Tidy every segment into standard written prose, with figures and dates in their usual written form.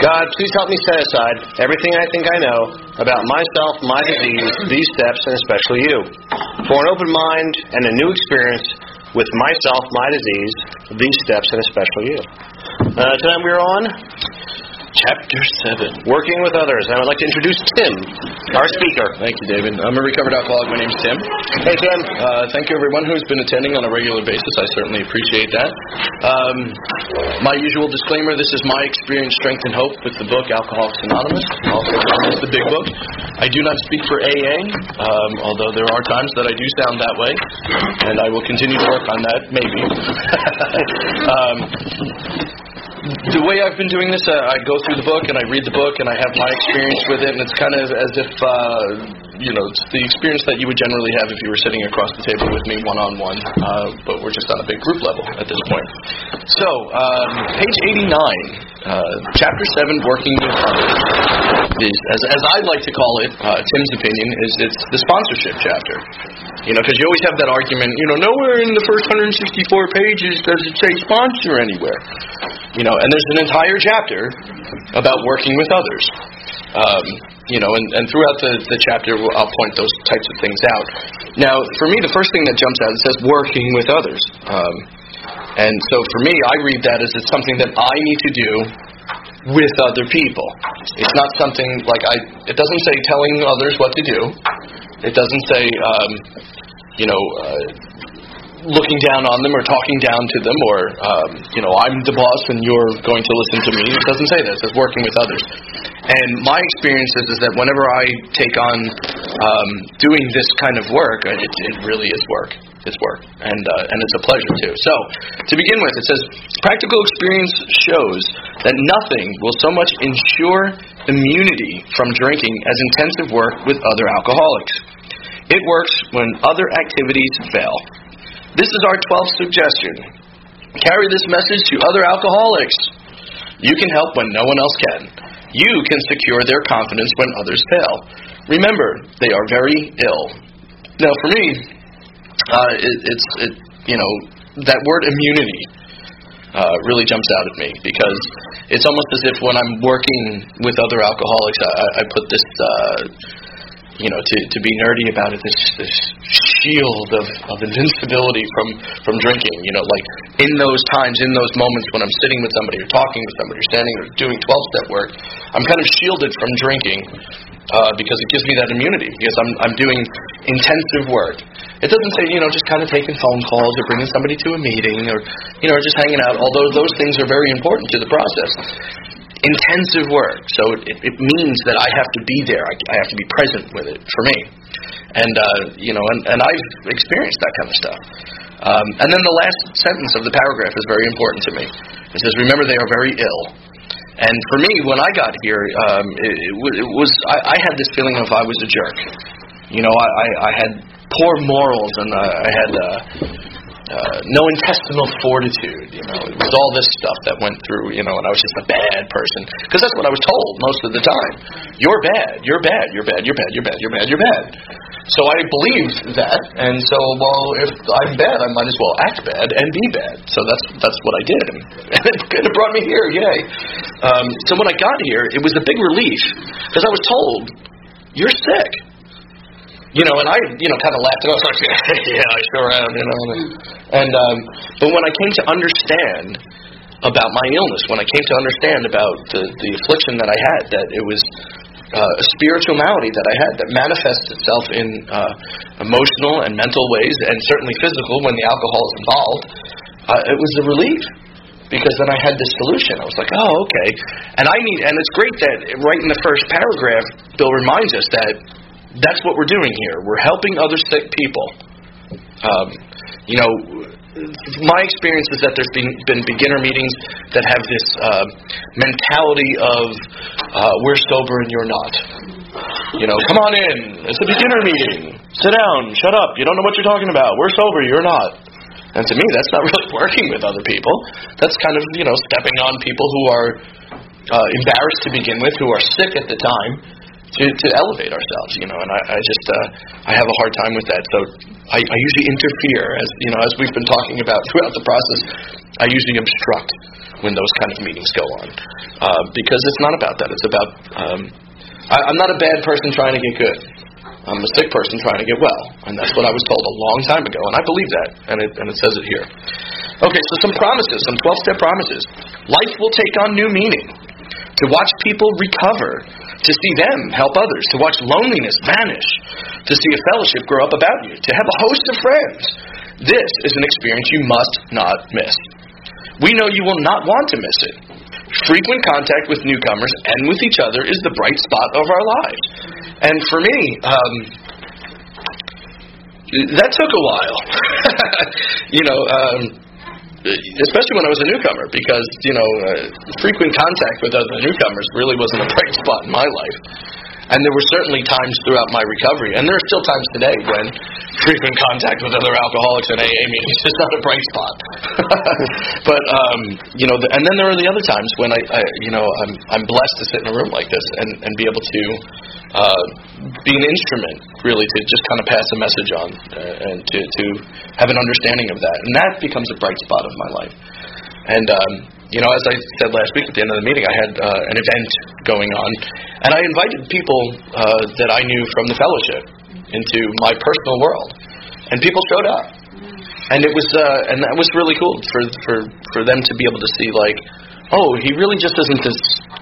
God, please help me set aside everything I think I know about myself, my disease, these steps, and especially you. For an open mind and a new experience with myself, my disease, these steps, and especially you. Tonight we're on Chapter 7, Working with Others. And I would like to introduce Tim, our speaker. Thank you, David. I'm a recovered alcoholic. My name's Tim. Hey, Tim. Thank you, everyone who's been attending on a regular basis. I certainly appreciate that. My usual disclaimer, this is my experience, strength, and hope with the book Alcoholics Anonymous, also known as the Big Book. I do not speak for AA, although there are times that I do sound that way, and I will continue to work on that, maybe. The way I've been doing this, I go through the book and I read the book and I have my experience with it, and it's kind of as if, it's the experience that you would generally have if you were sitting across the table with me one-on-one, but we're just on a big group level at this point. So, page 89, Chapter 7, Working with Others, is, as I like to call it, Tim's opinion, it's the sponsorship chapter. Because you always have that argument, nowhere in the first 164 pages does it say sponsor anywhere. And there's an entire chapter about working with others. And throughout the chapter, I'll point those types of things out. Now, for me, the first thing that jumps out, it says working with others. And so for me, I read that as it's something that I need to do with other people. It's not something it doesn't say telling others what to do. It doesn't say, looking down on them or talking down to them or, I'm the boss and you're going to listen to me. It doesn't say that. It says working with others. And my experience is that whenever I take on doing this kind of work, it really is work. It's work. And it's a pleasure, too. So, to begin with, it says, practical experience shows that nothing will so much ensure immunity from drinking as intensive work with other alcoholics. It works when other activities fail. This is our 12th suggestion. Carry this message to other alcoholics. You can help when no one else can. You can secure their confidence when others fail. Remember, they are very ill. Now, for me, that word immunity really jumps out at me because it's almost as if when I'm working with other alcoholics, I put this, to be nerdy about it, this shield of invincibility from drinking. Like in those times, in those moments when I'm sitting with somebody or talking with somebody or standing or doing 12-step work, I'm kind of shielded from drinking because it gives me that immunity because I'm doing intensive work. It doesn't say, just kind of taking phone calls or bringing somebody to a meeting or, just hanging out, although those things are very important to the process. Intensive work. So it means that I have to be there. I have to be present with it for me. And, and I've experienced that kind of stuff. And then the last sentence of the paragraph is very important to me. It says, remember, they are very ill. And for me, when I got here, I had this feeling of I was a jerk. I had poor morals and I had no intestinal fortitude. It was all this stuff that went through, and I was just a bad person. Because that's what I was told most of the time. You're bad, you're bad, you're bad, you're bad, you're bad, you're bad, you're bad. So I believed that, and so, if I'm bad, I might as well act bad and be bad. So that's what I did. And it kind of brought me here, yay. So when I got here, it was a big relief, because I was told, you're sick. And I, kind of laughed, and I was like, yeah, I sure am, And, but when I came to understand about my illness, when I came to understand about the affliction that I had, that it was a spiritual malady that I had that manifests itself in emotional and mental ways, and certainly physical when the alcohol is involved, it was a relief. Because then I had this solution. I was like, oh, okay. And it's great that right in the first paragraph, Bill reminds us that that's what we're doing here. We're helping other sick people. My experience is that there's been beginner meetings that have this mentality of we're sober and you're not. Come on in. It's a beginner meeting. Sit down. Shut up. You don't know what you're talking about. We're sober. You're not. And to me, that's not really working with other people. That's kind of, stepping on people who are embarrassed to begin with, who are sick at the time, to elevate ourselves, and I have a hard time with that. So I usually interfere, as we've been talking about throughout the process. I usually obstruct when those kind of meetings go on, because it's not about that. It's about I'm not a bad person trying to get good. I'm a sick person trying to get well, and that's what I was told a long time ago, and I believe that, and it says it here. Okay, so some promises, some 12-step promises. Life will take on new meaning. To watch people recover, to see them help others, to watch loneliness vanish, to see a fellowship grow up about you, to have a host of friends. This is an experience you must not miss. We know you will not want to miss it. Frequent contact with newcomers and with each other is the bright spot of our lives. And for me, that took a while. Especially when I was a newcomer, because, frequent contact with other newcomers really wasn't a bright spot in my life. And there were certainly times throughout my recovery, and there are still times today when frequent contact with other alcoholics in AA meetings is not a bright spot. But and then there are the other times when I'm blessed to sit in a room like this and be able to be an instrument, really, to just kind of pass a message on and to have an understanding of that, and that becomes a bright spot of my life. And as I said last week at the end of the meeting, I had an event going on, and I invited people that I knew from the fellowship into my personal world, and people showed up, and it was and that was really cool for them to be able to see, like, oh, he really just isn't this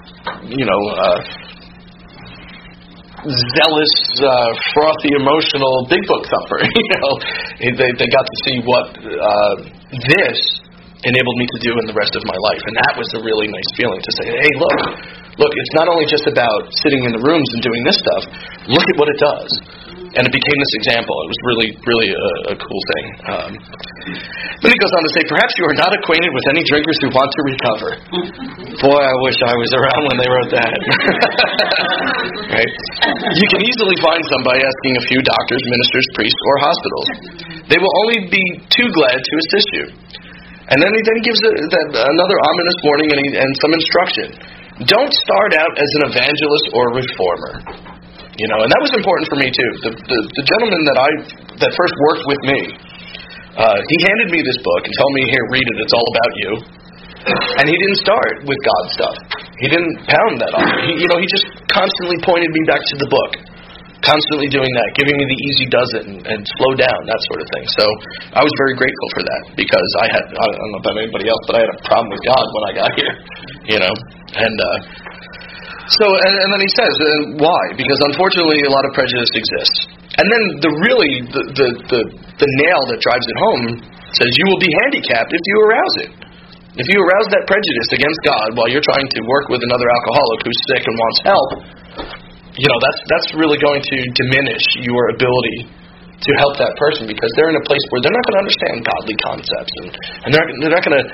zealous, frothy, emotional big book thumper. They got to see what this enabled me to do in the rest of my life. And that was a really nice feeling to say, hey, look, it's not only just about sitting in the rooms and doing this stuff. Look at what it does. And it became this example. It was really, really a cool thing. Then he goes on to say, perhaps you are not acquainted with any drinkers who want to recover. Boy, I wish I was around when they wrote that. Right? You can easily find some by asking a few doctors, ministers, priests, or hospitals. They will only be too glad to assist you. And then he gives another ominous warning and some instruction. Don't start out as an evangelist or reformer. And that was important for me too. The gentleman that first worked with me, he handed me this book and told me, here, read it, it's all about you. And he didn't start with God stuff. He didn't pound that on me. He just constantly pointed me back to the book. Constantly doing that, giving me the easy does it and slow down, that sort of thing. So I was very grateful for that, because I don't know about anybody else, but I had a problem with God when I got here, And then he says, why? Because unfortunately a lot of prejudice exists. And then the nail that drives it home says you will be handicapped if you arouse it. If you arouse that prejudice against God while you're trying to work with another alcoholic who's sick and wants help, that's really going to diminish your ability to help that person, because they're in a place where they're not going to understand godly concepts, and they're not going to,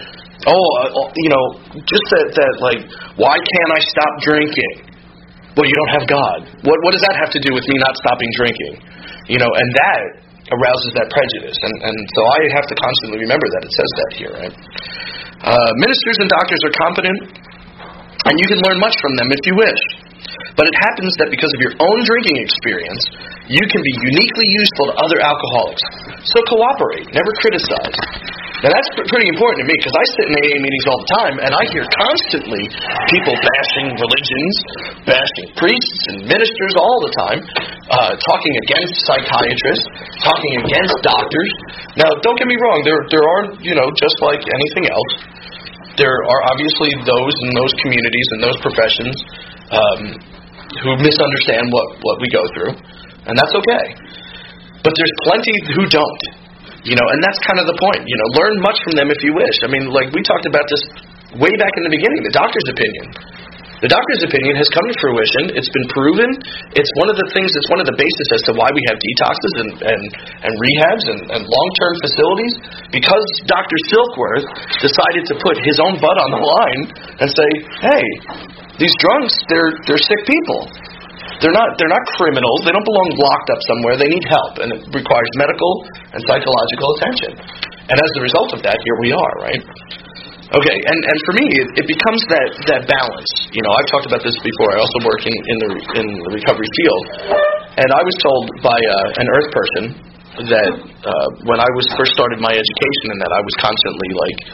just that like, why can't I stop drinking? Well, you don't have God. What does that have to do with me not stopping drinking? And that arouses that prejudice, and so I have to constantly remember that it says that here, right? Ministers and doctors are competent, and you can learn much from them if you wish. But it happens that because of your own drinking experience, you can be uniquely useful to other alcoholics. So cooperate, never criticize. Now that's pretty important to me, because I sit in AA meetings all the time, and I hear constantly people bashing religions, bashing priests and ministers all the time, talking against psychiatrists, talking against doctors. Now, don't get me wrong, there are, just like anything else, there are obviously those in those communities and those professions who misunderstand what we go through, and that's okay. But there's plenty who don't, and that's kind of the point. Learn much from them if you wish. I mean, like we talked about this way back in the beginning, the doctor's opinion. The doctor's opinion has come to fruition. It's been proven. It's one of the things that's one of the basis as to why we have detoxes and rehabs and long-term facilities, because Dr. Silkworth decided to put his own butt on the line and say, hey, these drunks, they're sick people. They're not criminals. They don't belong locked up somewhere. They need help, and it requires medical and psychological attention. And as a result of that, here we are, right? Okay, and for me, it becomes that balance. I've talked about this before. I also work in the recovery field, and I was told by an earth person that when I first started my education, and that I was constantly like,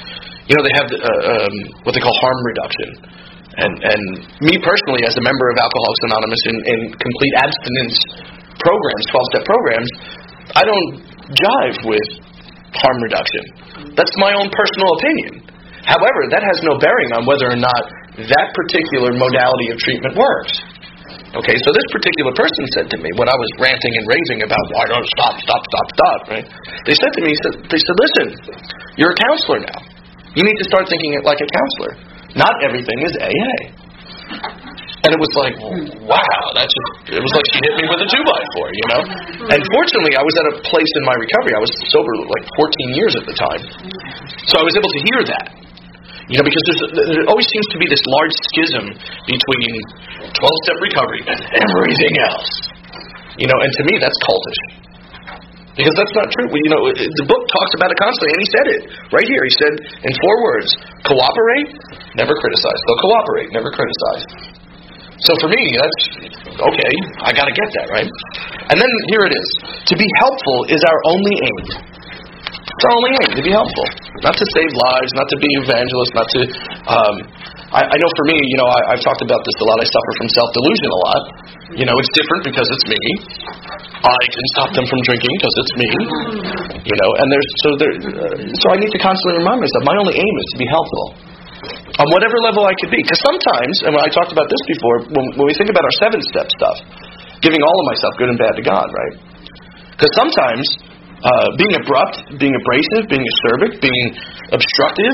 They have what they call harm reduction. And me personally, as a member of Alcoholics Anonymous in complete abstinence programs, 12-step programs, I don't jive with harm reduction. That's my own personal opinion. However, that has no bearing on whether or not that particular modality of treatment works. Okay, so this particular person said to me, when I was ranting and raving about why don't stop, right? They said to me, listen, you're a counselor now. You need to start thinking like a counselor. Not everything is AA. And it was like, wow, it was like she hit me with a 2x4, And fortunately, I was at a place in my recovery. I was sober like 14 years at the time. So I was able to hear that. Because there always seems to be this large schism between 12-step recovery and everything else. And to me, that's cultish. Because that's not true. The book talks about it constantly, and he said it right here. He said in 4 words, cooperate, never criticize. So cooperate, never criticize. So for me, that's, okay, I got to get that, right? And then here it is. To be helpful is our only aim. It's our only aim, to be helpful. Not to save lives, not to be evangelists, not to... I know for me, I've talked about this a lot. I suffer from self-delusion a lot. It's different because it's me. I can stop them from drinking because it's me. And so I need to constantly remind myself, my only aim is to be helpful. On whatever level I could be. Because sometimes, and I talked about this before, when we think about our 7-step stuff, giving all of myself, good and bad, to God, right? Because sometimes... being abrupt, being abrasive, being acerbic, being obstructive,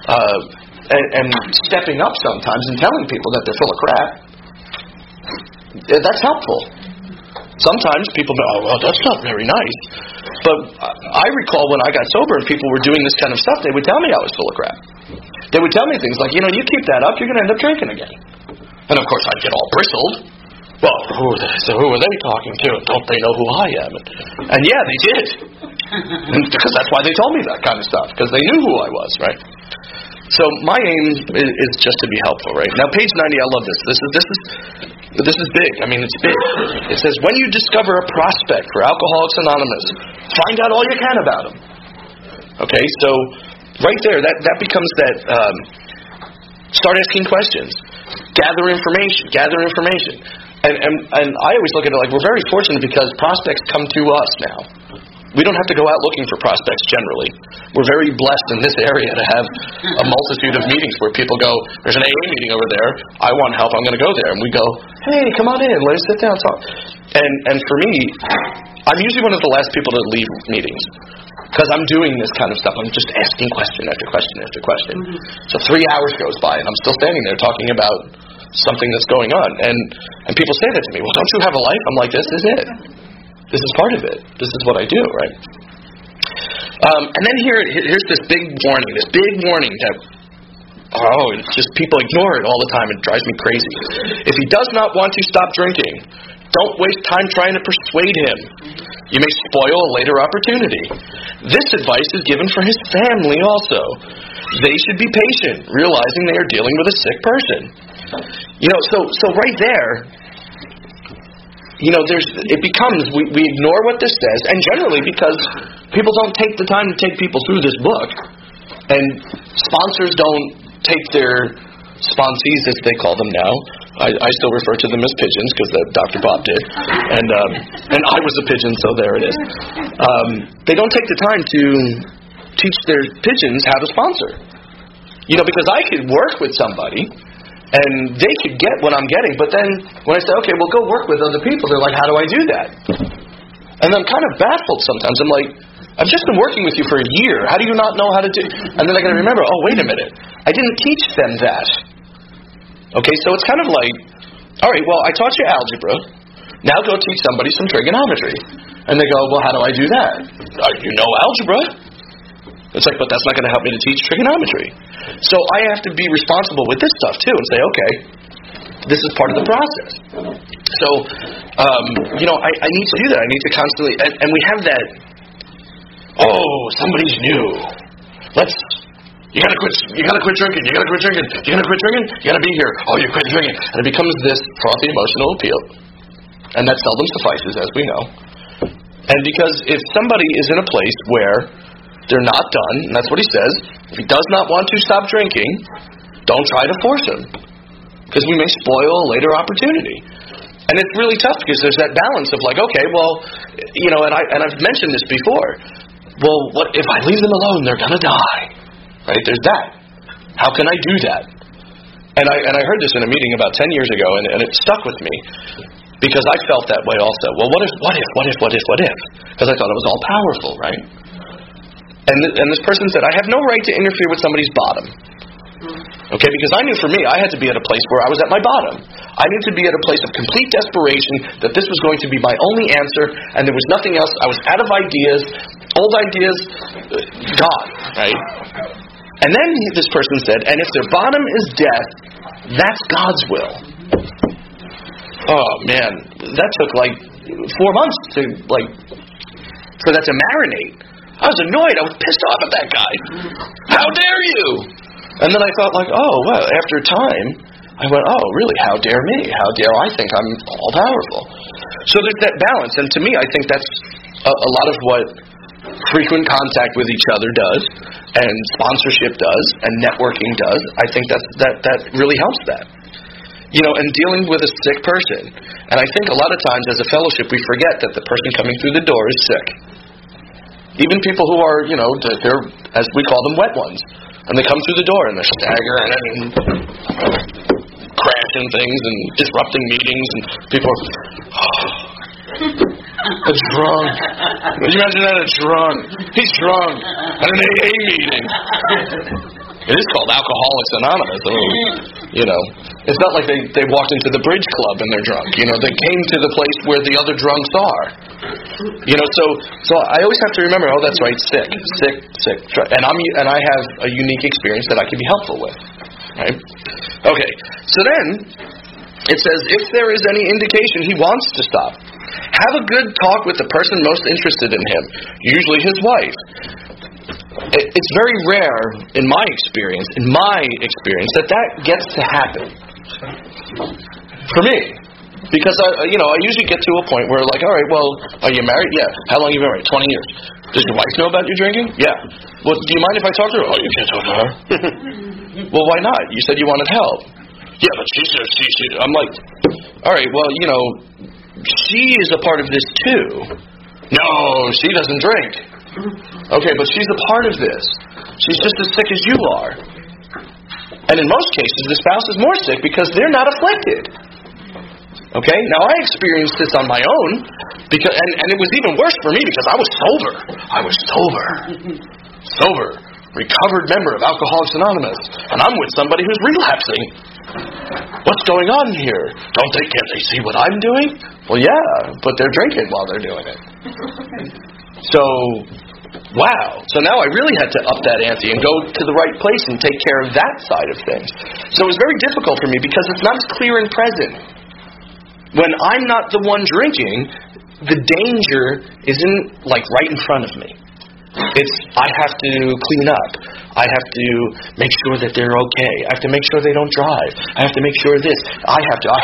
and stepping up sometimes and telling people that they're full of crap, that's helpful. Sometimes people go, oh, well, that's not very nice. But I recall when I got sober and people were doing this kind of stuff, they would tell me I was full of crap. They would tell me things like, you keep that up, you're going to end up drinking again. And of course I'd get all bristled. Well, who are they talking to? Don't they know who I am? And yeah, they did. Because that's why they told me that kind of stuff. Because they knew who I was, right? So my aim is just to be helpful, right? Now, page 90, I love this. This is big. I mean, it's big. It says, when you discover a prospect for Alcoholics Anonymous, find out all you can about him. Okay, so right there, that becomes that. Start asking questions. Gather information. And I always look at it like we're very fortunate because prospects come to us now. We don't have to go out looking for prospects generally. We're very blessed in this area to have a multitude of meetings where people go, there's an AA meeting over there, I want help, I'm going to go there. And we go, hey, come on in, let's sit down and talk. And for me, I'm usually one of the last people to leave meetings because I'm doing this kind of stuff. I'm just asking question after question after question. So 3 hours goes by and I'm still standing there talking about something that's going on. And people say that to me, well, don't you have a life? I'm like, this is it. This is part of it. This is what I do, right? And then here's this big warning that, it's just people ignore it all the time. It drives me crazy. If he does not want to stop drinking, don't waste time trying to persuade him. You may spoil a later opportunity. This advice is given for his family also. They should be patient, realizing they are dealing with a sick person. So right there, it becomes, we ignore what this says, and generally because people don't take the time to take people through this book, and sponsors don't take their sponsees, as they call them now. I still refer to them as pigeons, because Dr. Bob did, and I was a pigeon, so there it is. They don't take the time to teach their pigeons how to sponsor. Because I could work with somebody, and they could get what I'm getting, but then when I say, okay, well, go work with other people, they're like, how do I do that? And I'm kind of baffled sometimes. I'm like, I've just been working with you for a year. How do you not know how to do? And then I got to remember, oh, wait a minute. I didn't teach them that. Okay, so it's kind of like, all right, well, I taught you algebra. Now go teach somebody some trigonometry. And they go, well, how do I do that? You know algebra. It's like, but that's not going to help me to teach trigonometry. So I have to be responsible with this stuff, too, and say, okay, this is part of the process. So, I need to do that. I need to constantly, and we have that, somebody's new. You gotta quit drinking. You gotta quit drinking. You gotta be here. Oh, you quit drinking. And it becomes this frothy emotional appeal. And that seldom suffices, as we know. And because if somebody is in a place where they're not done, and that's what he says. If he does not want to stop drinking, don't try to force him, because we may spoil a later opportunity. And it's really tough because there's that balance of like, okay, well, and I've mentioned this before. Well, what if I leave them alone? They're gonna die, right? There's that. How can I do that? And I heard this in a meeting about 10 years ago, and it stuck with me because I felt that way also. Well, what if? Because I thought it was all powerful, right? And this person said, I have no right to interfere with somebody's bottom. Okay, because I knew for me, I had to be at a place where I was at my bottom. I needed to be at a place of complete desperation that this was going to be my only answer, and there was nothing else. I was out of ideas, old ideas, gone, right? And then this person said, and if their bottom is death, that's God's will. Oh, man, that took 4 months for that to marinate. I was annoyed. I was pissed off at that guy. How dare you? And then I thought after time, I went, really, how dare me? How dare I think I'm all-powerful? So there's that balance, and to me, I think that's a lot of what frequent contact with each other does, and sponsorship does, and networking does. I think that really helps that. And dealing with a sick person. And I think a lot of times as a fellowship, we forget that the person coming through the door is sick. Even people who are, they're, as we call them, wet ones. And they come through the door and they're staggering and crashing things and disrupting meetings, and people are, a drunk. Would you imagine that? A drunk. He's drunk at an AA meeting. It is called Alcoholics Anonymous. It's not like they walked into the bridge club and they're drunk. They came to the place where the other drunks are. So I always have to remember, that's right, sick. And I have a unique experience that I can be helpful with. Right? Okay. So then it says, if there is any indication he wants to stop, have a good talk with the person most interested in him, usually his wife. It's very rare, in my experience, that gets to happen. For me. Because, I usually get to a point where, all right, well, are you married? Yeah. How long have you been married? 20 years. Does your wife know about your drinking? Yeah. Well, do you mind if I talk to her? Oh, you can't talk to her. Well, why not? You said you wanted help. Yeah, but she says she. I'm like, all right, well, she is a part of this too. No, she doesn't drink. Okay, but she's a part of this. She's just as sick as you are. And in most cases, the spouse is more sick because they're not afflicted. Okay? Now, I experienced this on my own, and it was even worse for me because I was sober. Sober. Recovered member of Alcoholics Anonymous. And I'm with somebody who's relapsing. What's going on here? Can't they see what I'm doing? Well, yeah, but they're drinking while they're doing it. So, wow. So now I really had to up that ante and go to the right place and take care of that side of things. So it was very difficult for me because it's not as clear and present. When I'm not the one drinking, the danger isn't right in front of me. It's, I have to clean up. I have to make sure that they're okay. I have to make sure they don't drive. I have to make sure this. I.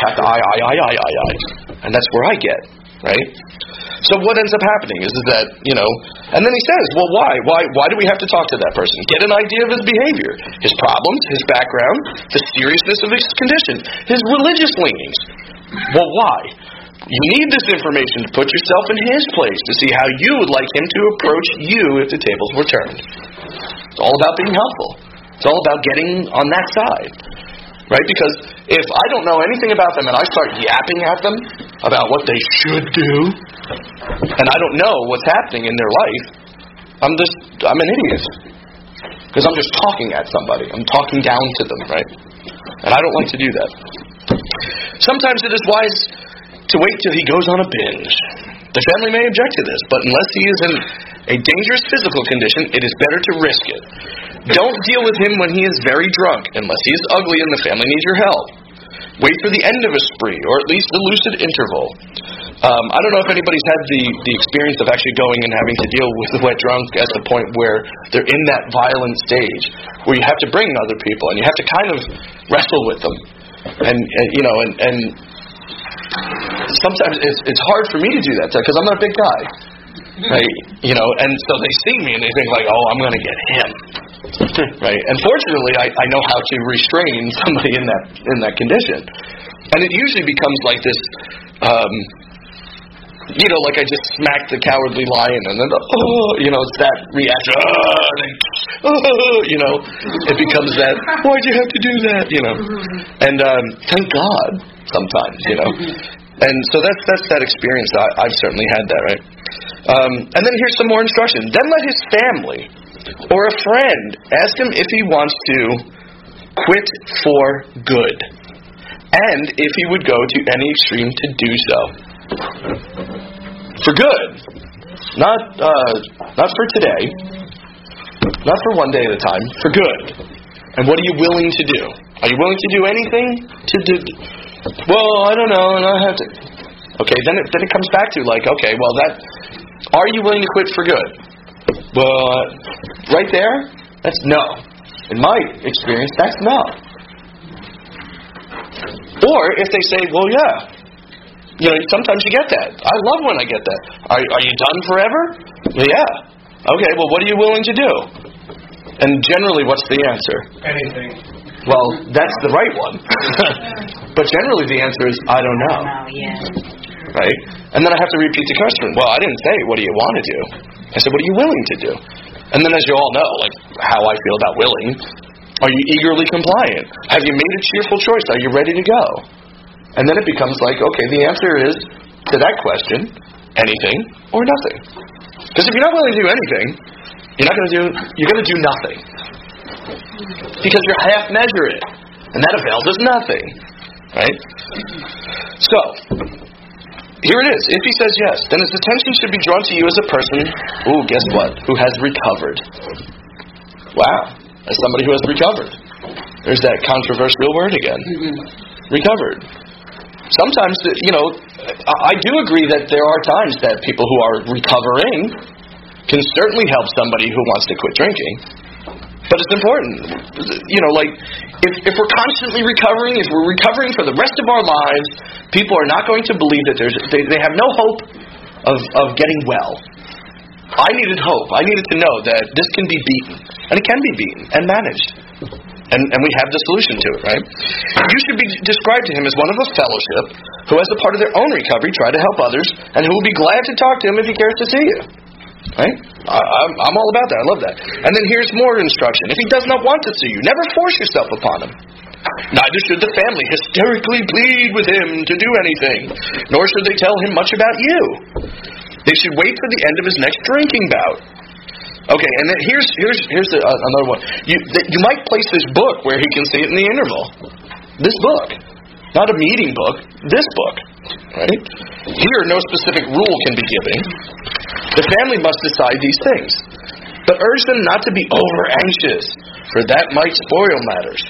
And that's where I get, right? So what ends up happening is that, and then he says, well, why? Why do we have to talk to that person? Get an idea of his behavior, his problems, his background, the seriousness of his condition, his religious leanings. Well, why? You need this information to put yourself in his place to see how you would like him to approach you if the tables were turned. It's all about being helpful. It's all about getting on that side. Right? Because if I don't know anything about them and I start yapping at them about what they should do, and I don't know what's happening in their life, I'm an idiot. Because I'm just talking at somebody. I'm talking down to them, right? And I don't like to do that. Sometimes it is wise to wait till he goes on a binge. The family may object to this, but unless he is in a dangerous physical condition, it is better to risk it. Don't deal with him when he is very drunk, unless he is ugly and the family needs your help. Wait for the end of a spree, or at least a lucid interval. I don't know if anybody's had the experience of actually going and having to deal with the wet drunk at the point where they're in that violent stage, where you have to bring other people, and you have to kind of wrestle with them. And sometimes it's hard for me to do that, because I'm not a big guy. right? You know, and so they see me and they think like, oh, I'm going to get him, right? And fortunately, I know how to restrain somebody in that condition, and it usually becomes like this. You know, like I just smacked the cowardly lion, and then you know, it's that reaction. You know, it becomes that. Why'd you have to do that? You know, and thank God sometimes, you know. And so that's that experience. I've certainly had that, right? And then here's some more instruction. Then let his family or a friend ask him if he wants to quit for good, and if he would go to any extreme to do so. For good, not for today, not for one day at a time. For good. And what are you willing to do? Are you willing to do anything to do? Well, I don't know, and I have to. Okay, then it comes back to like, okay, well, are you willing to quit for good? Well, right there, that's no. In my experience, that's no. Or if they say, well, yeah. You know, sometimes you get that. I love when I get that. Are you done forever? Well, yeah. Okay, well, what are you willing to do? And generally, what's the answer? Anything. Well, that's the right one. But generally, the answer is, I don't know. Right? And then I have to repeat the question. Well, I didn't say, what do you want to do? I said, what are you willing to do? And then as you all know, like how I feel about willing, are you eagerly compliant? Have you made a cheerful choice? Are you ready to go? And then it becomes like, okay, the answer is, to that question, anything or nothing. Because if you're not willing to do anything, you're going to do nothing. Because you're half measuring it. And that avails us nothing. Right? So, here it is. If he says yes, then his attention should be drawn to you as a person, guess what? Who has recovered. Wow. As somebody who has recovered. There's that controversial word again. Recovered. Sometimes, you know, I do agree that there are times that people who are recovering can certainly help somebody who wants to quit drinking. But it's important. You know, like, if we're constantly recovering, if we're recovering for the rest of our lives, people are not going to believe that they have no hope of getting well. I needed hope. I needed to know that this can be beaten. And it can be beaten and managed. And we have the solution to it, right? You should be described to him as one of a fellowship who, as a part of their own recovery, try to help others, and who will be glad to talk to him if he cares to see you. Right? I'm all about that. I love that. And then here's more instruction. If he does not want to see you, never force yourself upon him. Neither should the family hysterically plead with him to do anything, nor should they tell him much about you. They should wait for the end of his next drinking bout. Okay, and then here's another one. You might place this book where he can see it in the interval. This book. Not a meeting book. This book. Right? Here, no specific rule can be given. The family must decide these things. But urge them not to be over-anxious, for that might spoil matters.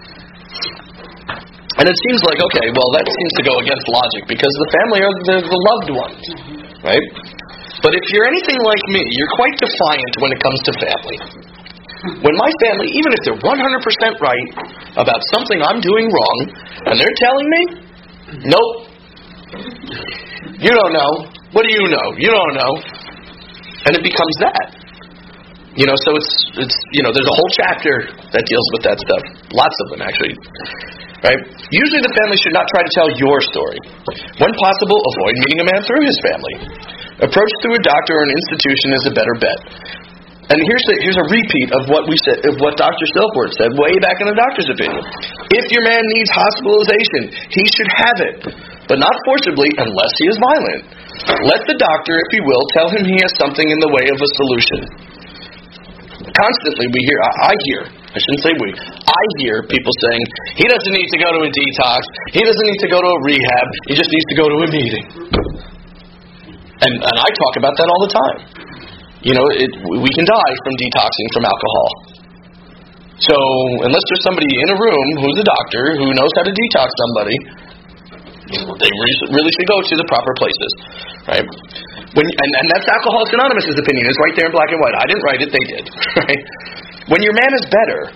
And it seems like, okay, well, that seems to go against logic, because the family are the loved ones. Right? But if you're anything like me, you're quite defiant when it comes to family. When my family, even if they're 100% right about something I'm doing wrong, and they're telling me, nope, you don't know. What do you know? You don't know. And it becomes that. You know, so it's you know, there's a whole chapter that deals with that stuff. Lots of them, actually. Right? Usually the family should not try to tell your story. When possible, avoid meeting a man through his family. Approach through a doctor or an institution is a better bet. And here's a repeat of what we said, of what Dr. Silkworth said way back in the doctor's opinion. If your man needs hospitalization, he should have it, but not forcibly unless he is violent. Let the doctor, if he will, tell him he has something in the way of a solution. Constantly I hear people saying, he doesn't need to go to a detox, he doesn't need to go to a rehab, he just needs to go to a meeting. And I talk about that all the time. You know, we can die from detoxing from alcohol. So, unless there's somebody in a room who's a doctor who knows how to detox somebody, they really should go to the proper places, right? And that's Alcoholics Anonymous' opinion. It's right there in black and white. I didn't write it; they did. Right? When your man is better,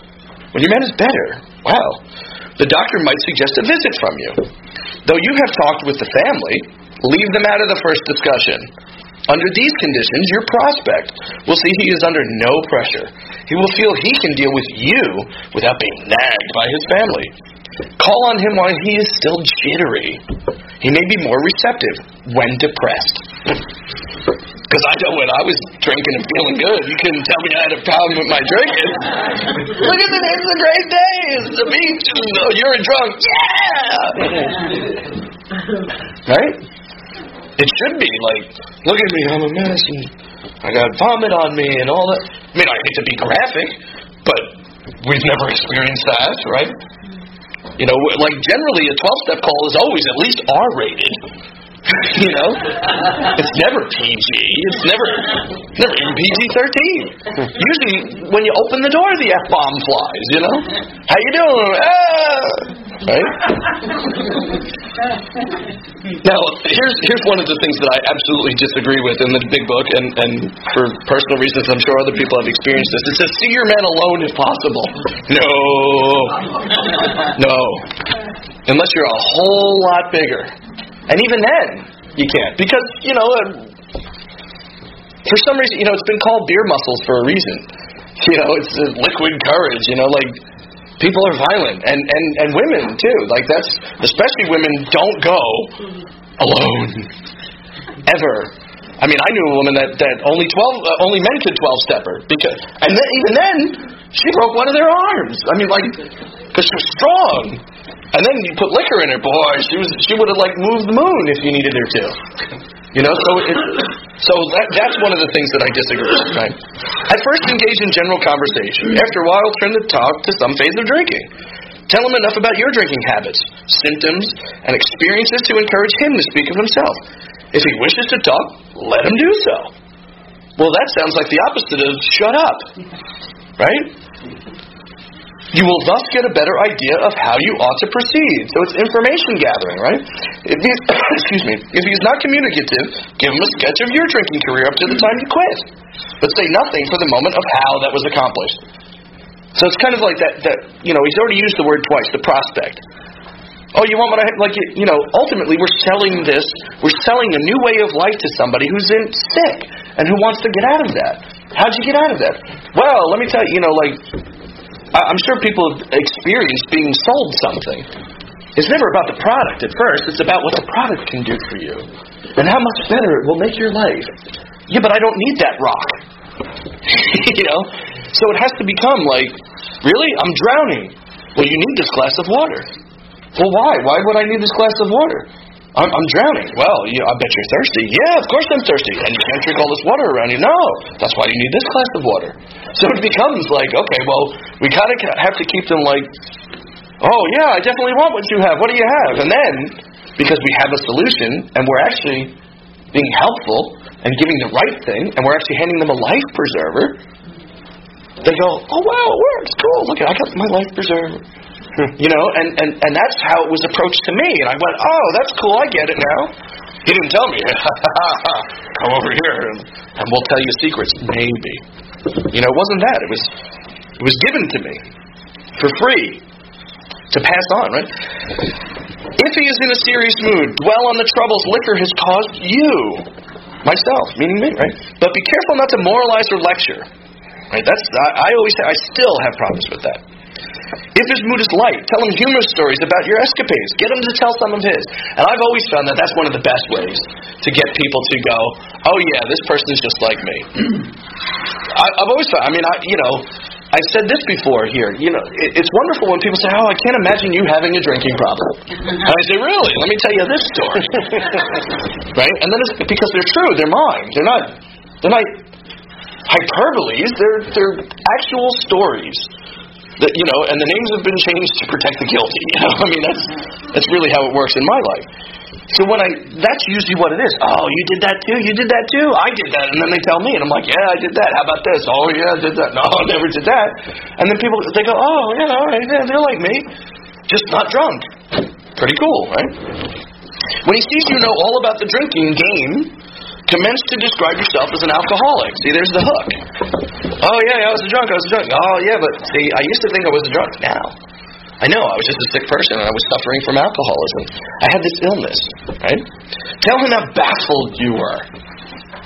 wow, the doctor might suggest a visit from you. Though you have talked with the family, leave them out of the first discussion. Under these conditions, your prospect will see he is under no pressure. He will feel he can deal with you without being nagged by his family. Call on him while he is still jittery. He may be more receptive when depressed. Because I know when I was drinking and feeling good, you couldn't tell me I had a problem with my drinking. Look at this, it's a great day. It's the beach. Oh, you're a drunk. Yeah! Right? It should be like, look at me, I'm a mess, and I got vomit on me and all that. I mean, I hate to be graphic, but we've never experienced that, right? You know, like generally a 12-step call is always at least R-rated. You know? It's never PG. It's never even PG-13. Usually when you open the door, the F-bomb flies, you know? How you doing? Right? Now, here's one of the things that I absolutely disagree with in the big book, and for personal reasons, I'm sure other people have experienced this. It says, see your man alone if possible. No. Unless you're a whole lot bigger. And even then, you can't. Because, you know, for some reason, you know, it's been called beer muscles for a reason. You know, it's liquid courage, you know, like, people are violent. And women, too. Like, that's, especially women don't go alone. Ever. I mean, I knew a woman that only men could 12-step her. And then, even then, she broke one of their arms. I mean, like, because she was strong. And then you put liquor in her, boy, she would have like moved the moon if you needed her to. You know, so that's one of the things that I disagree with, right? At first engage in general conversation. After a while, turn the talk to some phase of drinking. Tell him enough about your drinking habits, symptoms, and experiences to encourage him to speak of himself. If he wishes to talk, let him do so. Well, that sounds like the opposite of shut up, right? You will thus get a better idea of how you ought to proceed. So it's information gathering, right? If he's not communicative, give him a sketch of your drinking career up to the time you quit. But say nothing for the moment of how that was accomplished. So it's kind of like that, you know, he's already used the word twice, the prospect. Oh, you want what I have? Like, you know, ultimately we're selling a new way of life to somebody who's sick and who wants to get out of that. How'd you get out of that? Well, let me tell you, you know, like, I'm sure people have experienced being sold something. It's never about the product at first. It's about what the product can do for you and how much better it will make your life. Yeah, but I don't need that rock. You know? So it has to become like, really? I'm drowning. Well, you need this glass of water. Well, why? Why would I need this glass of water? I'm drowning. Well, I bet you're thirsty. Yeah, of course I'm thirsty. And you can't drink all this water around you. No, that's why you need this glass of water. So it becomes like, okay, well, we kind of have to keep them like, oh, yeah, I definitely want what you have. What do you have? And then, because we have a solution, and we're actually being helpful and giving the right thing, and we're actually handing them a life preserver, they go, oh, wow, it works. Cool. Look, I got my life preserver. You know, and that's how it was approached to me. And I went, oh, that's cool, I get it now. He didn't tell me, come over here and we'll tell you secrets. Maybe. You know, it wasn't that. It was given to me for free to pass on, right? If he is in a serious mood, dwell on the troubles liquor has caused you. Myself, meaning me, right? But be careful not to moralize or lecture. Right? I always say I still have problems with that. If his mood is light, tell him humorous stories about your escapades. Get him to tell some of his. And I've always found that that's one of the best ways to get people to go, oh yeah, this person is just like me. I've always found, I've said this before here. You know, it's wonderful when people say, oh, I can't imagine you having a drinking problem. And I say, really? Let me tell you this story. Right? And then it's because they're true. They're mine. They're not hyperboles. They're actual stories. That, you know, and the names have been changed to protect the guilty. You know, I mean, that's really how it works in my life. So that's usually what it is. Oh, you did that too? You did that too? I did that. And then they tell me, and I'm like, yeah, I did that. How about this? Oh, yeah, I did that. No, I never did that. And then people, they go, oh, yeah, all right, yeah, they're like me. Just not drunk. Pretty cool, right? When he sees you know all about the drinking game, commence to describe yourself as an alcoholic. See, there's the hook. Oh, yeah, I was a drunk. Oh, yeah, but see, I used to think I was a drunk. Now, I know I was just a sick person and I was suffering from alcoholism. I had this illness, right? Tell him how baffled you were.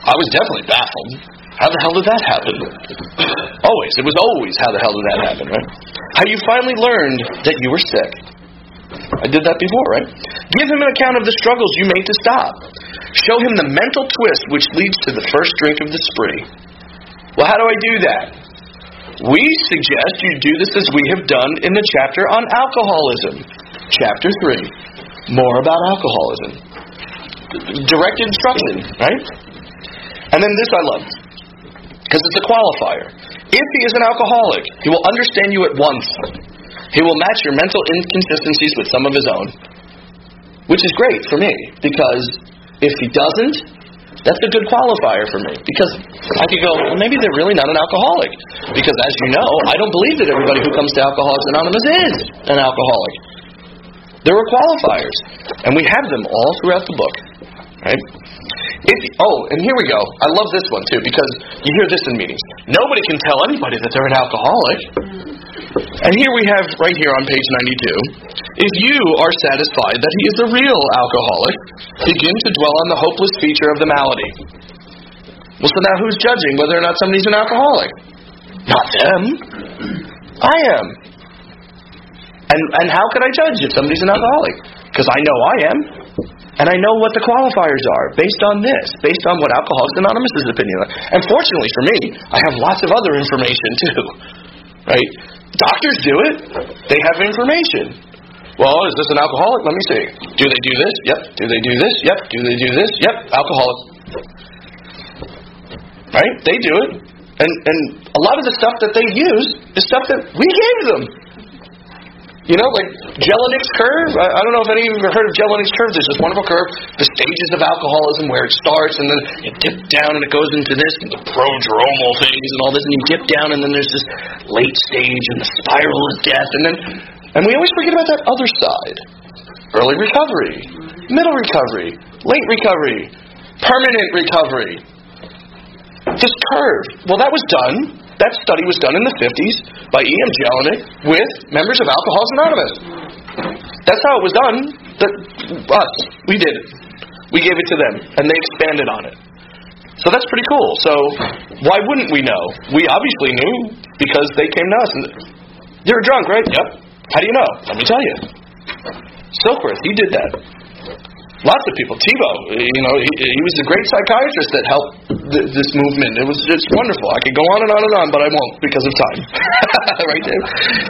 I was definitely baffled. How the hell did that happen? Always. It was always, how the hell did that happen, right? How you finally learned that you were sick. I did that before, right? Give him an account of the struggles you made to stop. Show him the mental twist which leads to the first drink of the spree. Well, how do I do that? We suggest you do this as we have done in the chapter on alcoholism. Chapter 3. More about alcoholism. Direct instruction, right? And then this I love, because it's a qualifier. If he is an alcoholic, he will understand you at once. He will match your mental inconsistencies with some of his own. Which is great for me, because if he doesn't, that's a good qualifier for me. Because I could go, well, maybe they're really not an alcoholic. Because as you know, I don't believe that everybody who comes to Alcoholics Anonymous is an alcoholic. There are qualifiers, and we have them all throughout the book. Right? And here we go. I love this one too, because you hear this in meetings. Nobody can tell anybody that they're an alcoholic. And here we have, right here on page 92, if you are satisfied that he is a real alcoholic, begin to dwell on the hopeless feature of the malady. Well, so now who's judging whether or not somebody's an alcoholic? Not them. I am. And how can I judge if somebody's an alcoholic? Because I know I am. And I know what the qualifiers are based on this, based on what Alcoholics Anonymous' opinion is. And fortunately for me, I have lots of other information too. Right? Doctors do it. They have information. Well, is this an alcoholic? Let me see. Do they do this? Yep. Do they do this? Yep. Do they do this? Yep. Alcoholic. Right? They do it. And a lot of the stuff that they use is stuff that we gave them. You know, like Jelinek curve. I don't know if any of you have heard of Jelinek curve. There's this wonderful curve, the stages of alcoholism, where it starts and then you dip down and it goes into this and the prodromal things and all this, and you dip down and then there's this late stage and the spiral of death, and we always forget about that other side: early recovery, middle recovery, late recovery, permanent recovery. This curve. Well, that was done. That study was done in the 50s by E.M. Jelinek with members of Alcoholics Anonymous. That's how it was done. We did it. We gave it to them, and they expanded on it. So that's pretty cool. So why wouldn't we know? We obviously knew because they came to us. And you're drunk, right? Yep. How do you know? Let me tell you. Silkworth, he did that. Lots of people. Tebow, he was a great psychiatrist that helped this movement. It's wonderful. I could go on and on, but I won't because of time. Right, Dave?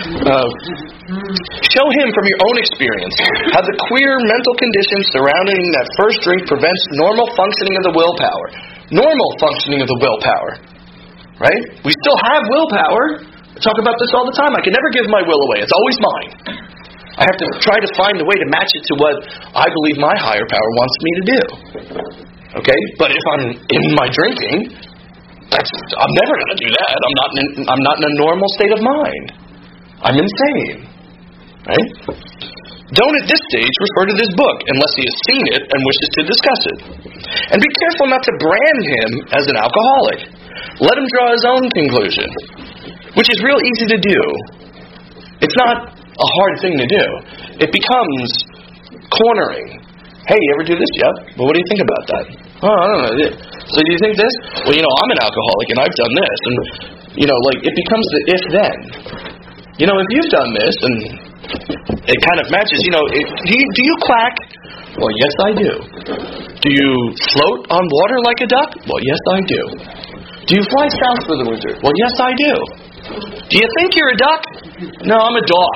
Show him from your own experience how the queer mental conditions surrounding that first drink prevents normal functioning of the willpower. Normal functioning of the willpower. Right? We still have willpower. I talk about this all the time. I can never give my will away. It's always mine. I have to try to find a way to match it to what I believe my higher power wants me to do. Okay? But if I'm in my drinking, I'm never going to do that. I'm not in a normal state of mind. I'm insane. Right? Don't at this stage refer to this book unless he has seen it and wishes to discuss it. And be careful not to brand him as an alcoholic. Let him draw his own conclusion, which is real easy to do. It's not a hard thing to do. It becomes cornering. Hey, you ever do this? Yep. Well, what do you think about that? Oh, I don't know. So do you think this? Well, I'm an alcoholic and I've done this. And, it becomes the if-then. If you've done this and it kind of matches, do you quack? Well, yes, I do. Do you float on water like a duck? Well, yes, I do. Do you fly south for the winter? Well, yes, I do. Do you think you're a duck? No, I'm a dog.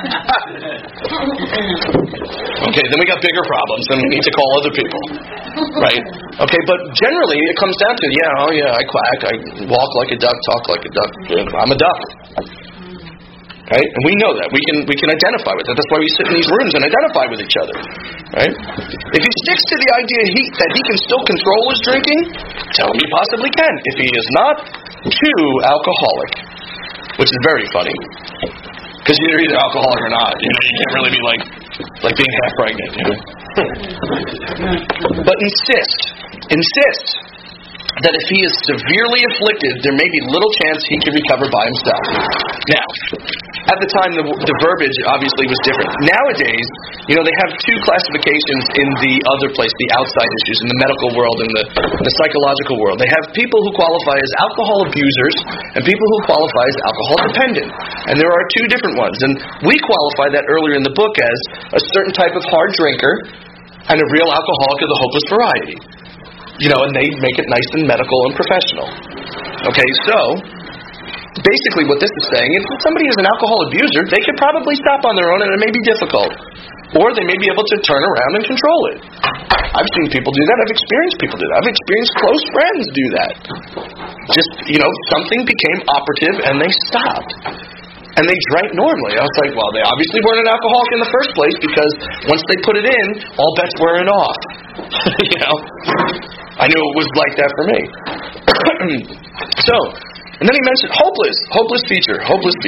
Okay, then we got bigger problems, and we need to call other people. Right? Okay, but generally it comes down to, I quack, I walk like a duck, talk like a duck. I'm a duck. Right? And we know that. We can identify with that. That's why we sit in these rooms and identify with each other. Right? If he sticks to the idea that he can still control his drinking, tell him he possibly can. If he is not too alcoholic. Which is very funny. Because you're either alcoholic or not. You can't really be like being half pregnant. But insist that if he is severely afflicted, there may be little chance he can recover by himself. Now, At the time, the verbiage obviously was different. Nowadays, they have two classifications in the other place, the outside issues, in the medical world and the psychological world. They have people who qualify as alcohol abusers and people who qualify as alcohol dependent. And there are two different ones. And we qualify that earlier in the book as a certain type of hard drinker and a real alcoholic of the hopeless variety. And they make it nice and medical and professional. Okay, so basically what this is saying is if somebody is an alcohol abuser, they could probably stop on their own and it may be difficult. Or they may be able to turn around and control it. I've seen people do that. I've experienced people do that. I've experienced close friends do that. Just, something became operative and they stopped. And they drank normally. I was like, well, they obviously weren't an alcoholic in the first place because once they put it in, all bets weren't off. I knew it was like that for me. And then he mentioned hopeless feature.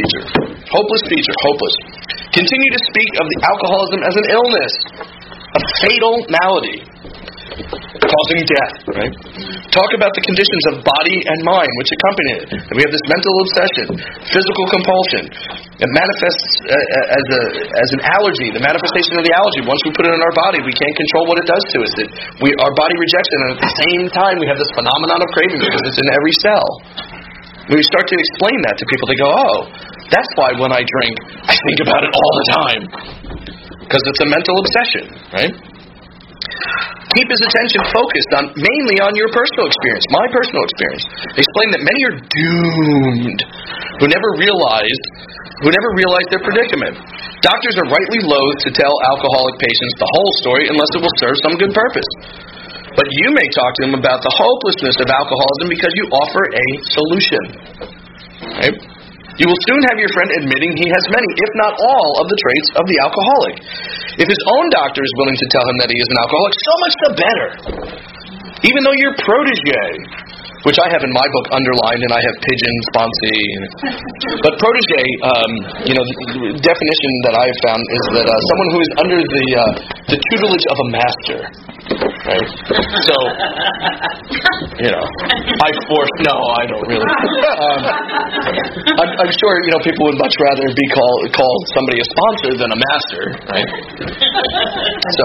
Continue to speak of the alcoholism as an illness, a fatal malady, causing death, right? Talk about the conditions of body and mind which accompany it. And we have this mental obsession, physical compulsion. It manifests as an allergy, the manifestation of the allergy. Once we put it in our body, we can't control what it does to us. Our body rejects it, and at the same time, we have this phenomenon of craving because it's in every cell. When we start to explain that to people, they go, oh, that's why when I drink, I think about it all the time. Because it's a mental obsession, right? Keep his attention focused mainly on your personal experience, my personal experience. Explain that many are doomed who never realized their predicament. Doctors are rightly loath to tell alcoholic patients the whole story unless it will serve some good purpose. But you may talk to him about the hopelessness of alcoholism because you offer a solution. Right? You will soon have your friend admitting he has many, if not all, of the traits of the alcoholic. If his own doctor is willing to tell him that he is an alcoholic, so much the better. Even though your protege, which I have in my book underlined, and I have pigeon, sponsee. But protege, the definition that I have found is that someone who is under the tutelage of a master. Right? So, no, I don't really. I'm sure, people would much rather be called somebody a sponsor than a master, right? So,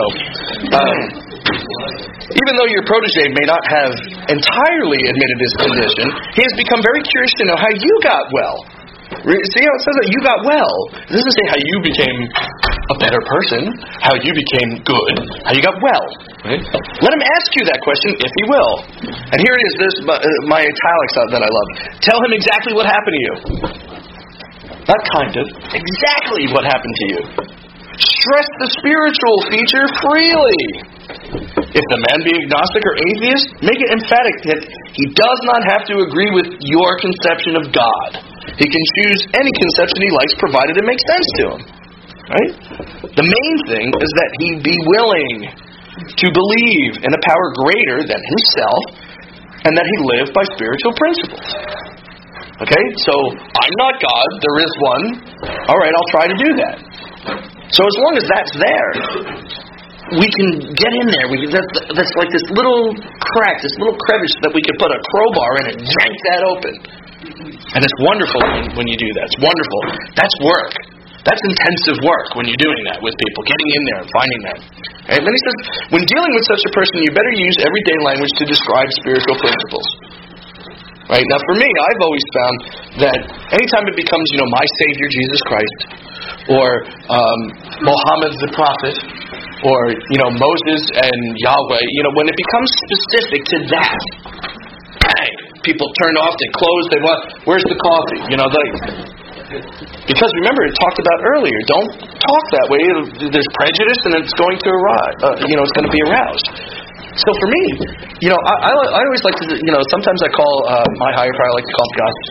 even though your protege may not have entirely admitted his condition, he has become very curious to know how you got well. See how it says that you got well? It doesn't say how you became a better person, how you became good, how you got well. Right? Let him ask you that question if he will. And here it is, my italics that I love. Tell him exactly what happened to you. Not kind of. Exactly what happened to you. Stress the spiritual feature freely. If the man be agnostic or atheist, make it emphatic that he does not have to agree with your conception of God. He can choose any conception he likes, provided it makes sense to him. Right? The main thing is that he be willing to believe in a power greater than himself, and that he live by spiritual principles. Okay? So, I'm not God, there is one. Alright, I'll try to do that. So as long as that's there, we can get in there. That's like this little crack, this little crevice that we could put a crowbar in and yank that open. And it's wonderful when you do that. It's wonderful. That's work. That's intensive work when you're doing that with people, getting in there and finding them. And then he says, when dealing with such a person, you better use everyday language to describe spiritual principles. Right? Now for me, I've always found that anytime it becomes, my Savior, Jesus Christ, or Muhammad the Prophet, or, Moses and Yahweh, when it becomes specific to that, bang, people turn off, they close, where's the coffee? Because remember, it talked about earlier, don't talk that way, there's prejudice and it's going to arise, it's going to be aroused. So for me, I always like to, sometimes I call my higher power, I like to call him Gus.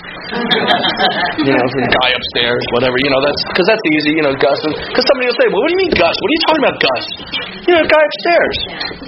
The guy upstairs, whatever, that's easy, Gus. Because somebody will say, well, what do you mean Gus? What are you talking about, Gus? The guy upstairs.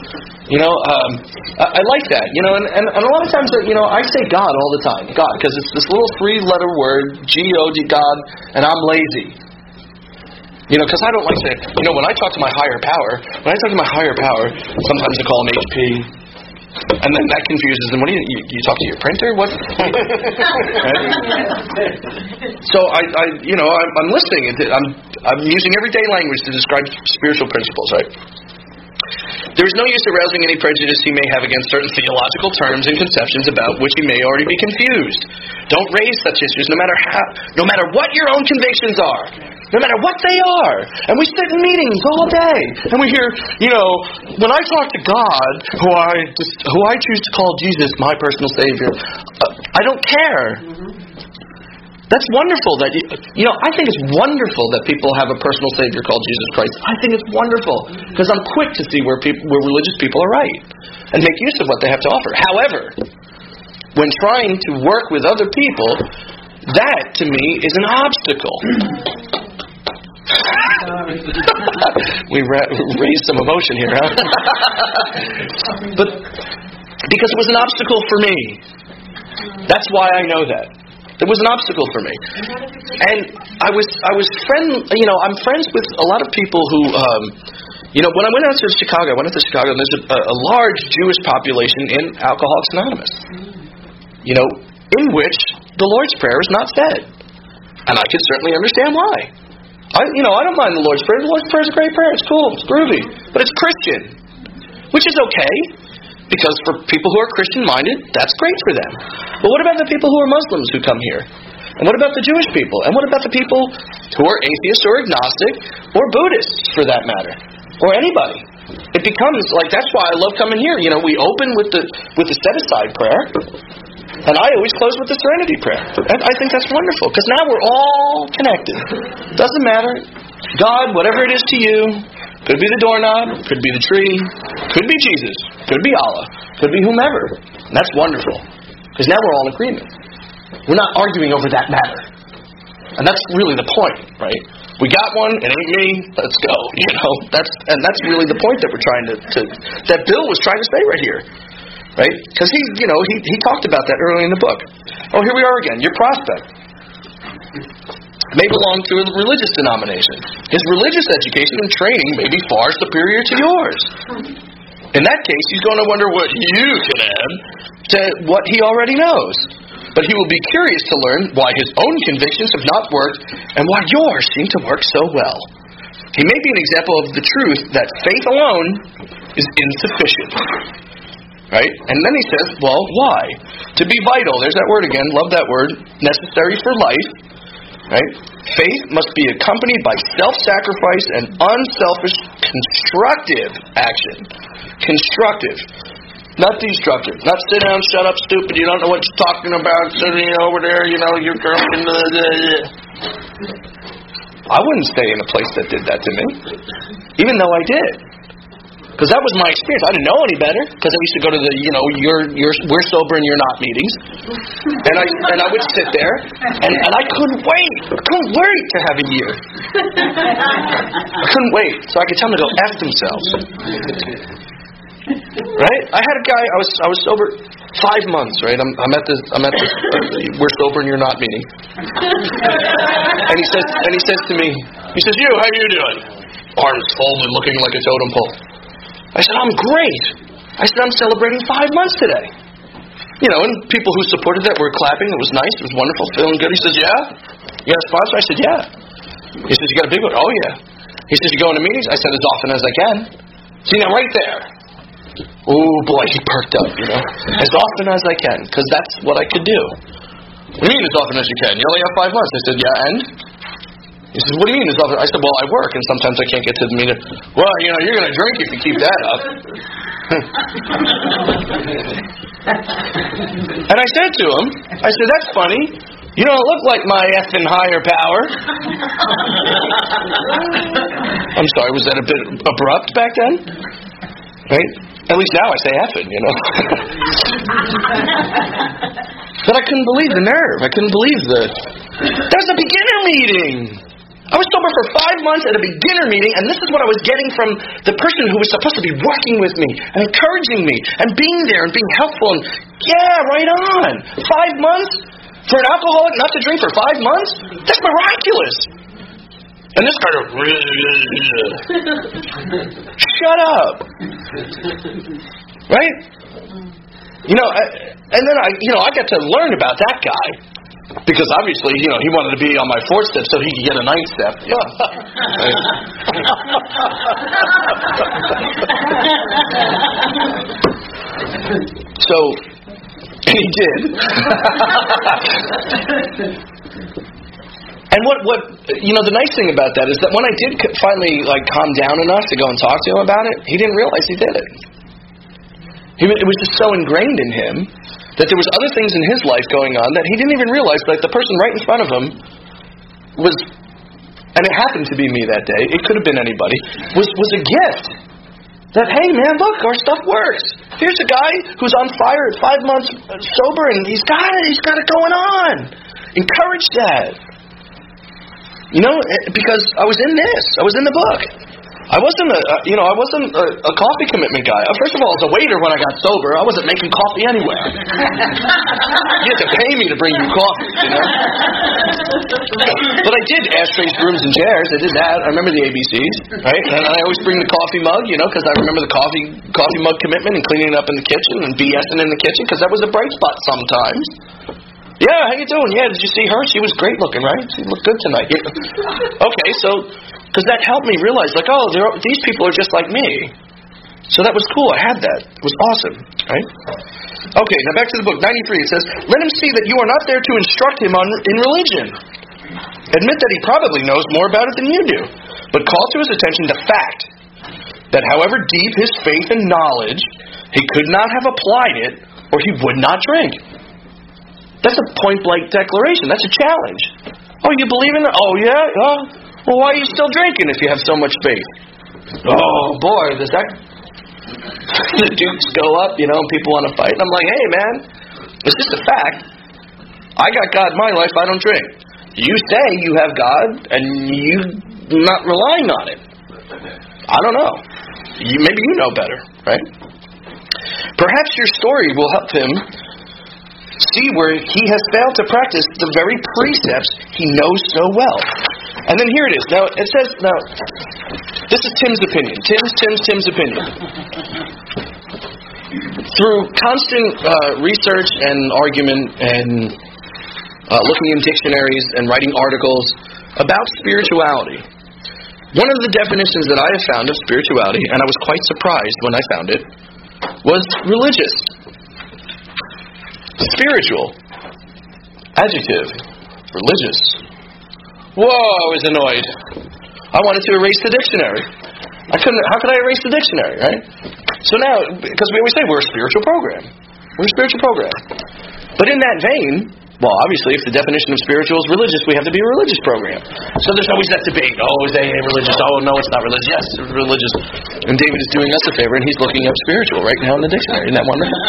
I like that, and a lot of times, I say God all the time, God, because it's this little 3-letter word, G-O-D, God, and I'm lazy. Because I don't like saying, when I talk to my higher power, sometimes I call him HP, And then that confuses them. What do you talk to your printer? What? Right? So I'm listening. I'm using everyday language to describe spiritual principles, right? There is no use arousing any prejudice he may have against certain theological terms and conceptions about which he may already be confused. Don't raise such issues, no matter what your own convictions are, no matter what they are. And we sit in meetings all day, and we hear, when I talk to God, who I choose to call Jesus my personal Savior, I don't care. That's wonderful that, I think it's wonderful that people have a personal Savior called Jesus Christ. I think it's wonderful, because I'm quick to see where religious people are right, and make use of what they have to offer. However, when trying to work with other people, that, to me, is an obstacle. We raised some emotion here, huh? But, because it was an obstacle for me. That's why I know that. It was an obstacle for me, and I'm friends with a lot of people who, when I went out to Chicago, and there's a large Jewish population in Alcoholics Anonymous, in which the Lord's Prayer is not said, and I can certainly understand why. I don't mind the Lord's Prayer. The Lord's Prayer is a great prayer. It's cool. It's groovy, but it's Christian, which is okay. Because for people who are Christian-minded, that's great for them. But what about the people who are Muslims who come here? And what about the Jewish people? And what about the people who are atheists or agnostic or Buddhists, for that matter? Or anybody? It becomes like, that's why I love coming here. We open with the set-aside prayer, and I always close with the serenity prayer. And I think that's wonderful, because now we're all connected. Doesn't matter. God, whatever it is to you, could be the doorknob, could be the tree, could be Jesus, could be Allah, could be whomever. And that's wonderful, because now we're all in agreement. We're not arguing over that matter. And that's really the point, right? We got one, it ain't me, let's go. That's really the point that we're trying to that Bill was trying to say right here. Right? Because he talked about that early in the book. Oh, here we are again. Your prospect may belong to a religious denomination. His religious education and training may be far superior to yours. In that case, he's going to wonder what you can add to what he already knows. But he will be curious to learn why his own convictions have not worked and why yours seem to work so well. He may be an example of the truth that faith alone is insufficient. Right? And then he says, well, why? To be vital, there's that word again, love that word, necessary for life. Right? Faith must be accompanied by self-sacrifice and unselfish, constructive action. Constructive. Not destructive. Not sit down, shut up, stupid, you don't know what you're talking about, sitting over there, your girl. I wouldn't stay in a place that did that to me. Even though I did. Because that was my experience. I didn't know any better. Because I used to go to the, we're sober and you're not meetings. And I would sit there, and I couldn't wait. I couldn't wait to have a year. I couldn't wait. So I could tell them to go F themselves. Right? I had a guy, I was sober 5 months, right? I'm at this we're sober and you're not meeting. And he says to me, you, how you doing? Arms folded, looking like a totem pole. I said, I'm great. I said, I'm celebrating 5 months today. And people who supported that were clapping. It was nice. It was wonderful. Feeling good. He says, yeah? You got a sponsor? I said, yeah. He says, you got a big one? Oh, yeah. He says, you going to meetings? I said, as often as I can. See, now right there. Oh, boy, he perked up, As often as I can, because that's what I could do. What do you mean as often as you can? You only have 5 months. I said, yeah, and? He says, what do you mean? I said, well, I work, and sometimes I can't get to the meeting. Well, you're going to drink if you keep that up. And I said to him, that's funny. You don't look like my effing higher power. I'm sorry, was that a bit abrupt back then? Right? At least now I say effing, But I couldn't believe the nerve. I couldn't believe that was a beginner meeting. I was sober for 5 months at a beginner meeting, and this is what I was getting from the person who was supposed to be working with me and encouraging me and being there and being helpful. And yeah, right on. 5 months for an alcoholic not to drink for 5 months? That's miraculous. And this part of shut up, right? And then I got to learn about that guy because obviously, he wanted to be on my 4th step so he could get a 9th step. So he did. And what the nice thing about that is that when I did finally calm down enough to go and talk to him about it, he didn't realize he did it. It was just so ingrained in him that there was other things in his life going on that he didn't even realize. Like the person right in front of him was, and it happened to be me that day. It could have been anybody. Was a gift. That, hey man, look, our stuff works. Here's a guy who's on fire at 5 months sober, and he's got it going on. Encourage that. Because I was in this. I was in the book. I wasn't a coffee commitment guy. First of all, as a waiter when I got sober, I wasn't making coffee anywhere. You had to pay me to bring you coffee, But I did ashtrays, brooms, and chairs. I did that. I remember the ABCs, right? And I always bring the coffee mug, because I remember the coffee mug commitment and cleaning it up in the kitchen and BSing in the kitchen because that was a bright spot sometimes. Yeah, how you doing? Yeah, did you see her? She was great looking, right? She looked good tonight. Yeah. Okay, so, because that helped me realize, these people are just like me. So that was cool. I had that. It was awesome, right? Okay, now back to the book. 93, it says, let him see that you are not there to instruct him in religion. Admit that he probably knows more about it than you do, but call to his attention the fact that however deep his faith and knowledge, he could not have applied it, or he would not drink. That's a point-blank declaration. That's a challenge. Oh, you believe in it? Oh, yeah? Well, why are you still drinking if you have so much faith? Oh, boy, does that... The dukes go up, and people want to fight. And I'm like, hey, man, it's just a fact. I got God in my life. I don't drink. You say you have God, and you're not relying on it. I don't know. Maybe you know better, right? Perhaps your story will help him see where he has failed to practice the very precepts he knows so well. And then here it is. Now, it says, this is Tim's opinion. Tim's opinion. Through constant research and argument and looking in dictionaries and writing articles about spirituality, one of the definitions that I have found of spirituality, and I was quite surprised when I found it, was religious. Spiritual. Adjective. Religious. Whoa, I was annoyed. I wanted to erase the dictionary. How could I erase the dictionary, right? So now, because we always say we're a spiritual program. We're a spiritual program. But in that vein, well, obviously, if the definition of spiritual is religious, we have to be a religious program. So there's always that debate. Oh, is AA religious? Oh, no, it's not religious. Yes, it's religious. And David is doing us a favor, and he's looking up spiritual right now in the dictionary. Isn't that wonderful?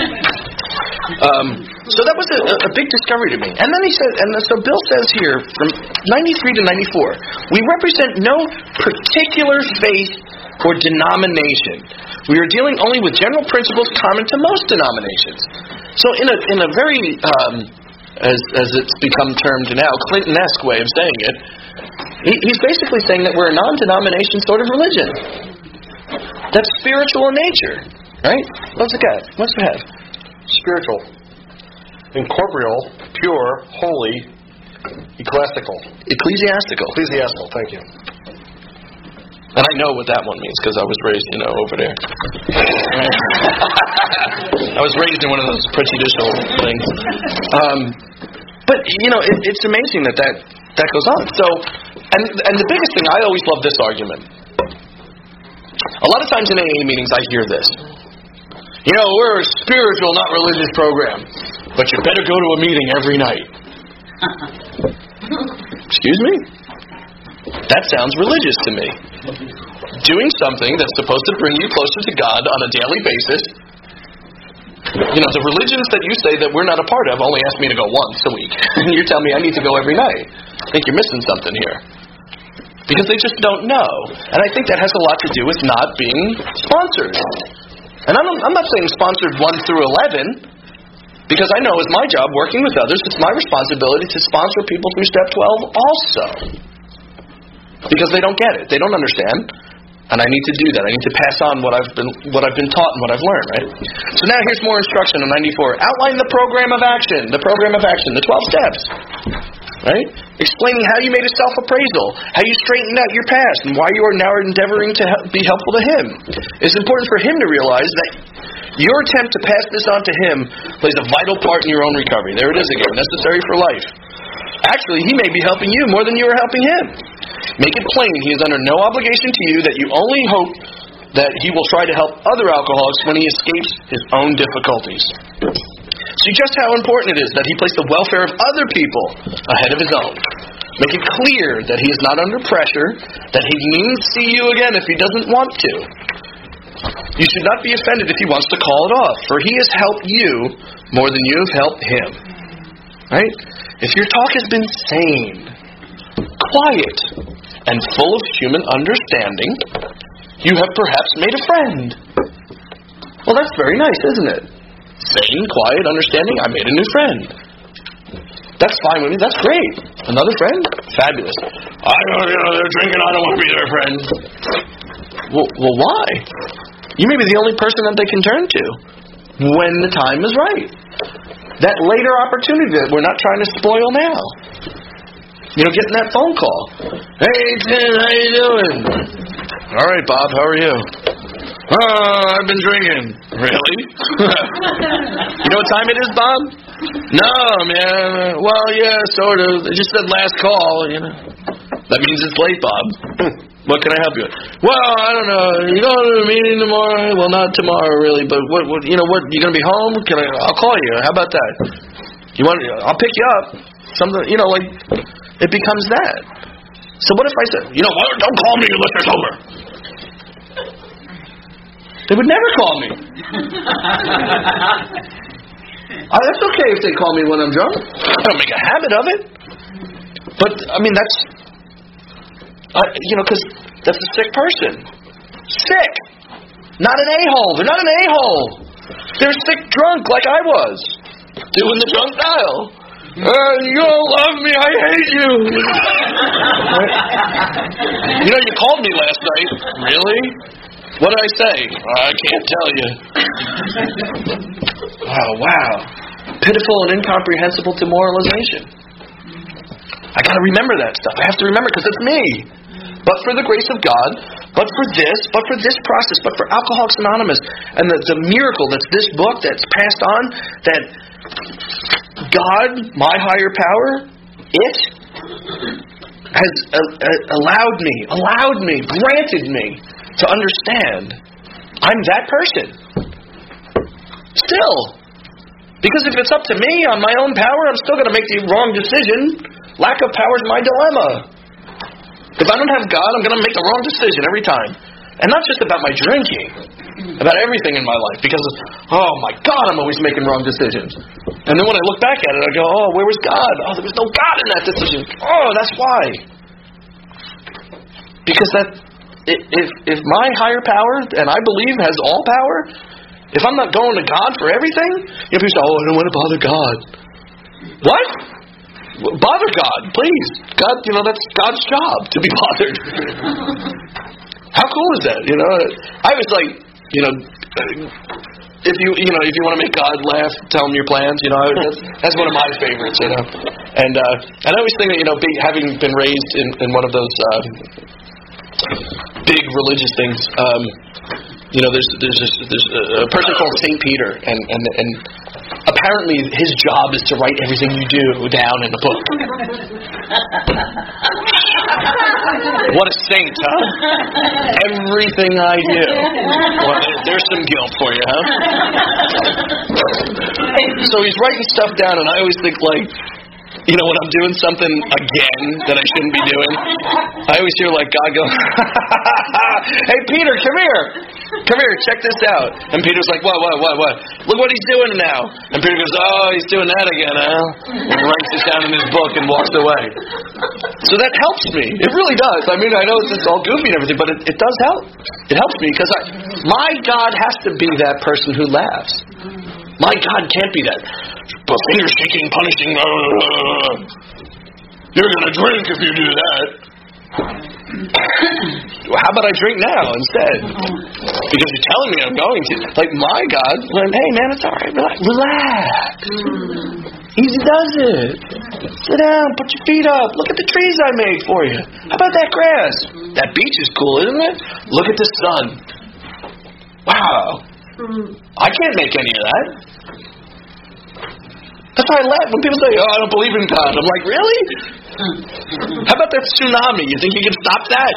So that was a big discovery to me. And then he said, so Bill says here, from 93 to 94, we represent no particular faith or denomination. We are dealing only with general principles common to most denominations. So in a very, as it's become termed now, Clinton-esque way of saying it, he's basically saying that we're a non-denomination sort of religion. That's spiritual in nature, right? What's it got? What's it have? Spiritual, incorporeal, pure, holy, ecclesiastical. Thank you. And I know what that one means because I was raised, over there. I was raised in one of those prejudicial things. But it's amazing that goes on. So, and the biggest thing, I always love this argument. A lot of times in AA meetings, I hear this. We're a spiritual, not religious program, but you better go to a meeting every night. Excuse me? That sounds religious to me. Doing something that's supposed to bring you closer to God on a daily basis. The religions that you say that we're not a part of only ask me to go once a week. And you're telling me I need to go every night. I think you're missing something here. Because they just don't know. And I think that has a lot to do with not being sponsored. And I'm not saying sponsored 1 through 11, because I know it's my job working with others. It's my responsibility to sponsor people through Step 12 also. because they don't get it. They don't understand. And I need to do that. I need to pass on what I've been taught and what I've learned, right? So now here's more instruction on 94. Outline the program of action. The program of action. The 12 steps. Right? Explaining how you made a self-appraisal, how you straightened out your past, and why you are now endeavoring to be helpful to him. It's important for him to realize that your attempt to pass this on to him plays a vital part in your own recovery. There it is again. Necessary for life. Actually, he may be helping you more than you are helping him. Make it plain he is under no obligation to you, that you only hope that he will try to help other alcoholics when he escapes his own difficulties. See just how important it is that he place the welfare of other people ahead of his own. Make it clear that he is not under pressure, that he needn't see you again if he doesn't want to. You should not be offended if he wants to call it off, for he has helped you more than you have helped him. Right? If your talk has been sane, quiet, and full of human understanding, you have perhaps made a friend. Well, that's very nice, isn't it? Sane, quiet, understanding, I made a new friend. That's fine with me. That's great. Another friend? Fabulous. They're drinking. I don't want to be their friend. Well, why? You may be the only person that they can turn to when the time is right. That later opportunity that we're not trying to spoil now. Getting that phone call. Hey, Tim, how you doing? All right, Bob, how are you? I've been drinking. Really? You know what time it is, Bob? No, man. Well, yeah, sort of. They just said last call, That means it's late, Bob. What can I help you with? Well, I don't know. You going to the meeting tomorrow? Well, not tomorrow, really, but what you going to be home? I'll call you. How about that? I'll pick you up. Something, it becomes that. So what if I said, what? Don't call me unless you're sober. They would never call me. That's okay if they call me when I'm drunk. I don't make a habit of it. But, that's... because that's a sick person. Sick! Not an a-hole. They're not an a-hole. They're sick drunk like I was. Doing the drunk dial. You don't love me. I hate you. You called me last night. Really? What did I say? I can't tell you. Oh, wow. Pitiful and incomprehensible demoralization. I got to remember that stuff. I have to remember because it's me. But for the grace of God, but for this process, but for Alcoholics Anonymous, and the miracle that's this book that's passed on, that God, my higher power, it has allowed me, granted me to understand I'm that person. Still. Because if it's up to me on my own power, I'm still going to make the wrong decision. Lack of power is my dilemma. If I don't have God, I'm going to make the wrong decision every time. And not just about my drinking, about everything in my life. Because, oh my God, I'm always making wrong decisions. And then when I look back at it, I go, oh, where was God? Oh, there was no God in that decision. Oh, that's why. Because if my higher power, and I believe has all power, if I'm not going to God for everything, people say, oh, I don't want to bother God. What? Bother God, please. God, that's God's job to be bothered. How cool is that? I was like, if you want to make God laugh, tell him your plans. That's one of my favorites. And I always think that having been raised in one of those big religious things. There's a person called St. Peter, and apparently his job is to write everything you do down in a book. What a saint, huh? Everything I do. Well, there's some guilt for you, huh? So he's writing stuff down, and I always think when I'm doing something again that I shouldn't be doing, I always hear God go, hey, Peter, come here. Come here, check this out. And Peter's like, what? Look what he's doing now. And Peter goes, oh, he's doing that again, huh? And writes it down in his book and walks away. So that helps me. It really does. I know it's all goofy and everything, but it does help. It helps me because my God has to be that person who laughs. My God can't be that. But finger-shaking, punishing, you're going to drink if you do that. How about I drink now instead? Because you're telling me I'm going to. Like, my God, hey man, it's all right. Relax. Easy does it. Sit down, put your feet up. Look at the trees I made for you. How about that grass? That beach is cool, isn't it? Look at the sun. Wow. I can't make any of that. That's why I laugh when people say, I don't believe in God. I'm like, really? How about that tsunami? You think you can stop that?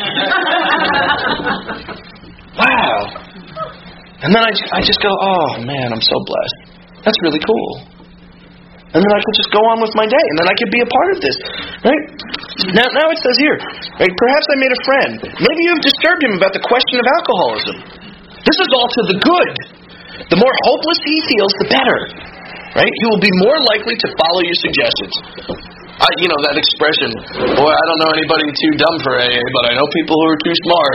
Wow. And then I just go, oh man, I'm so blessed. That's really cool. And then I could just go on with my day, and then I could be a part of this, right? Now it says here, right? Perhaps I made a friend. Maybe you have disturbed him about the question of alcoholism. This is all to the good. The more hopeless he feels, the better, right? He will be more likely to follow your suggestions. That expression, boy, I don't know anybody too dumb for AA, but I know people who are too smart.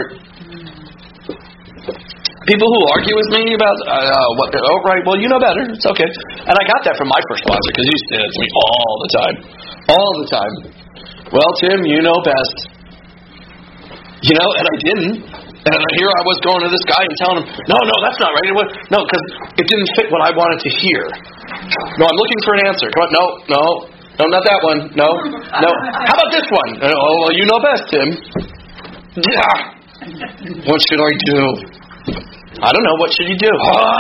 People who argue with me about, right, well, you know better. It's okay. And I got that from my first sponsor, because he used to say that to me all the time. All the time. Well, Tim, you know best. And I didn't. And here I was going to this guy and telling him, no, that's not right. No, because it didn't fit what I wanted to hear. No, I'm looking for an answer. Come on, no, not that one. No. How about this one? Oh, well, you know best, Tim. Yeah. What should I do? I don't know. What should you do?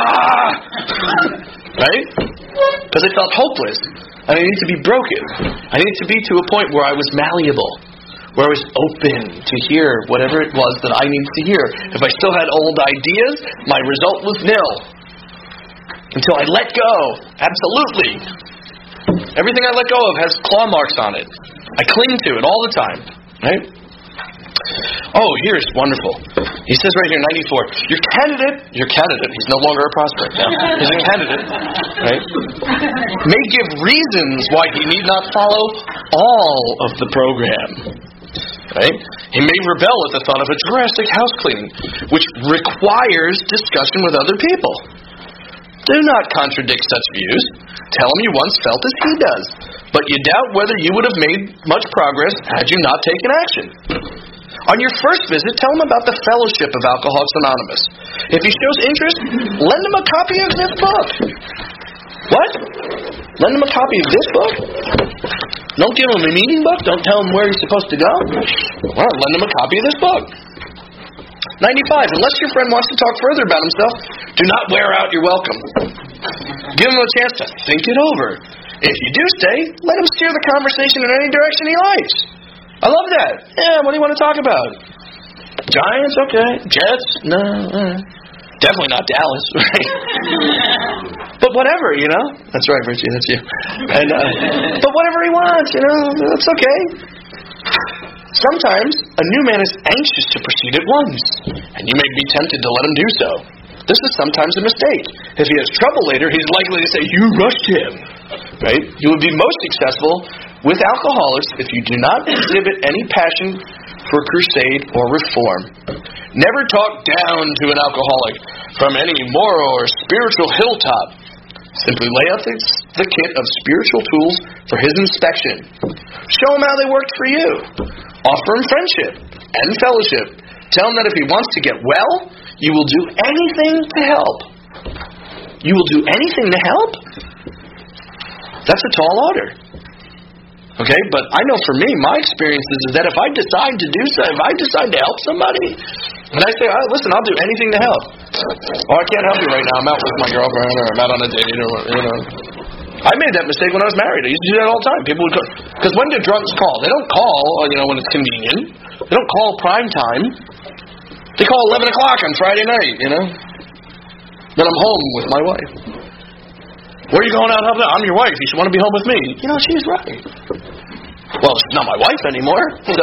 Right? Because I felt hopeless. And I needed to be broken. I needed to be to a point where I was malleable. Where I was open to hear whatever it was that I needed to hear. If I still had old ideas, my result was nil. Until I let go. Absolutely. Everything I let go of has claw marks on it. I cling to it all the time. Right? Oh, here's wonderful. He says right here, 94, your candidate, he's no longer a prospect now. He's a candidate, right? May give reasons why he need not follow all of the program. Right? He may rebel at the thought of a drastic house cleaning, which requires discussion with other people. Do not contradict such views. Tell him you once felt as he does, but you doubt whether you would have made much progress had you not taken action. On your first visit, tell him about the Fellowship of Alcoholics Anonymous. If he shows interest, lend him a copy of this book. What? Lend him a copy of this book? Don't give him a meeting book? Don't tell him where he's supposed to go? Well, lend him a copy of this book. 95. Unless your friend wants to talk further about himself, do not wear out your welcome. Give him a chance to think it over. If you do stay, let him steer the conversation in any direction he likes. I love that. Yeah, what do you want to talk about? Giants? Okay. Jets? No. Definitely not Dallas, right? But whatever, That's right, Richie, that's you. And but whatever he wants, that's okay. Sometimes a new man is anxious to proceed at once, and you may be tempted to let him do so. This is sometimes a mistake. If he has trouble later, he's likely to say, you rushed him. Right? You would be most successful with alcoholics if you do not exhibit any passion for crusade or reform. Never talk down to an alcoholic from any moral or spiritual hilltop. Simply lay out the kit of spiritual tools for his inspection. Show him how they worked for you. Offer him friendship and fellowship. Tell him that if he wants to get well, you will do anything to help. You will do anything to help? That's a tall order. Okay, but I know for me, my experience is that if I decide to do so, if I decide to help somebody, and I say, listen, I'll do anything to help. Oh, I can't help you right now. I'm out with my girlfriend, or I'm out on a date, or I made that mistake when I was married. I used to do that all the time. People would call. Because when do drunks call? They don't call, when it's convenient. They don't call prime time. They call 11 o'clock on Friday night, Then I'm home with my wife. Where are you going out? I'm your wife. You should want to be home with me. She's right. Well, she's not my wife anymore.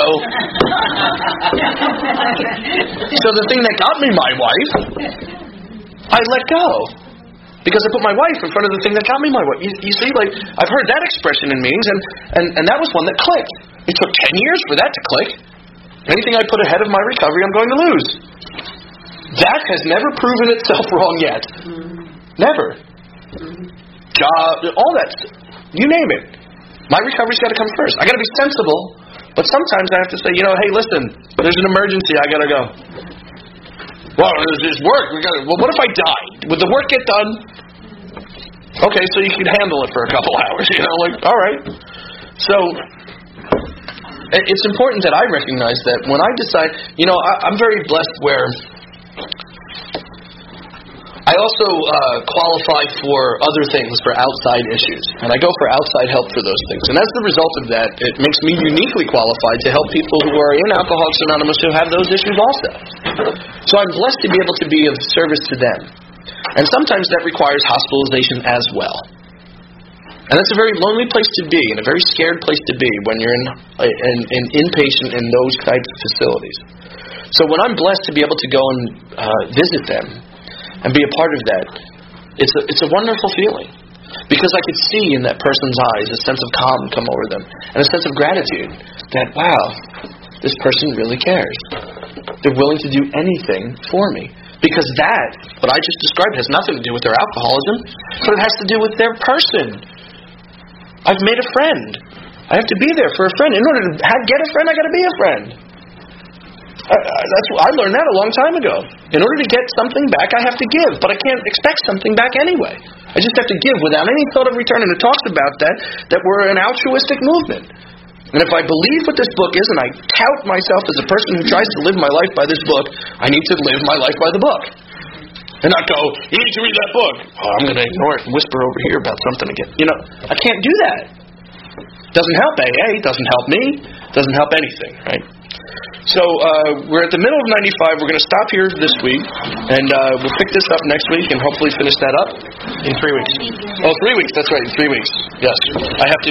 So the thing that got me my wife, I let go. Because I put my wife in front of the thing that got me my wife. You see, I've heard that expression in meetings, and that was one that clicked. It took 10 years for that to click. Anything I put ahead of my recovery, I'm going to lose. That has never proven itself wrong yet. Never. Job, all that. You name it. My recovery's got to come first. I got to be sensible But sometimes I have to say, hey, listen, there's an emergency, I gotta go. Well, there's work. Well, what if I died? Would the work get done? Okay, so you could handle it for a couple hours, all right. So, it's important that I recognize that when I decide, I'm very blessed where I also qualify for other things, for outside issues. And I go for outside help for those things. And as the result of that, it makes me uniquely qualified to help people who are in Alcoholics Anonymous who have those issues also. So I'm blessed to be able to be of service to them. And sometimes that requires hospitalization as well. And that's a very lonely place to be, and a very scared place to be when you're in inpatient in those types of facilities. So when I'm blessed to be able to go and visit them, and be a part of that, it's a wonderful feeling. Because I could see in that person's eyes a sense of calm come over them, and a sense of gratitude that, wow, this person really cares. They're willing to do anything for me. Because that, what I just described, has nothing to do with their alcoholism, but it has to do with their person. I've made a friend. I have to be there for a friend. In order to get a friend, I got to be a friend. I learned that a long time ago. In order to get something back, I have to give, but I can't expect something back anyway. I just have to give without any thought of return, and it talks about that we're an altruistic movement. And if I believe what this book is, and I tout myself as a person who tries to live my life by this book, I need to live my life by the book. And not go, you need to read that book. Oh, I'm going to ignore it and whisper over here about something again. I can't do that. Doesn't help AA, doesn't help me, doesn't help anything, right? So we're at the middle of 95. We're going to stop here this week, and we'll pick this up next week and hopefully finish that up in 3 weeks. Oh, 3 weeks. That's right, in 3 weeks. Yes. I have to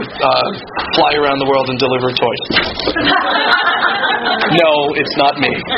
fly around the world and deliver toys. No, it's not me.